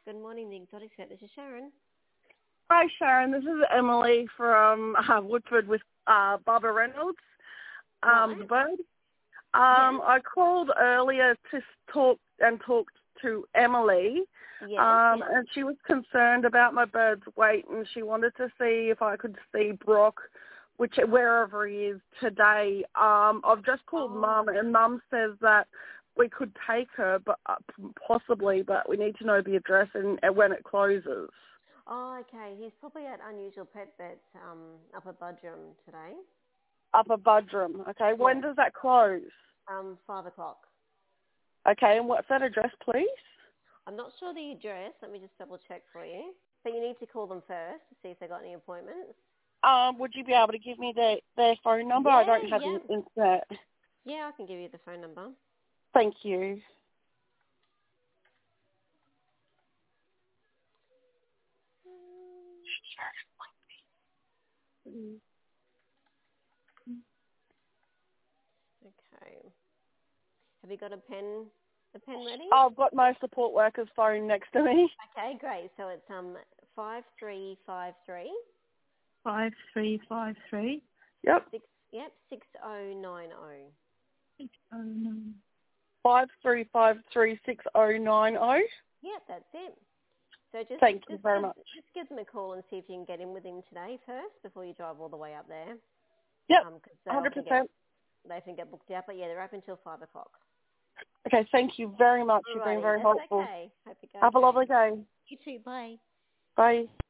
Good morning, the Exotic Set. This is Sharon. Hi, Sharon. This is Emily from Woodford with Barbara Reynolds, the bird. I called earlier to talk to Emily, and she was concerned about my bird's weight, and she wanted to see if I could see Brock, wherever he is today. I've just called Mum, and Mum says that we could take her, but possibly, but we need to know the address and when it closes. Oh, okay. He's probably at Unusual Pet Vets up at Budrum today. Up at Budrum, okay. Yeah. When does that close? 5 o'clock. Okay, and what's that address, please? I'm not sure the address. Let me just double check for you. But you need to call them first to see if they've got any appointments. Would you be able to give me their phone number? Yeah, I don't have the internet. Yeah, I can give you the phone number. Thank you. Okay. Have you got a pen ready? I've got my support worker's phone next to me. Okay, great. So it's 5353. 5353. Yep. 6090. 609. 53536090. Yep, that's it. So Thank you very much. Just give them a call and see if you can get in with him today first before you drive all the way up there. Yep, 100%. 100%. They can get booked out, but yeah, they're open until 5 o'clock. Okay, thank you very much. You've been very helpful. Okay. Hope it goes Have a lovely day. You too. Bye. Bye.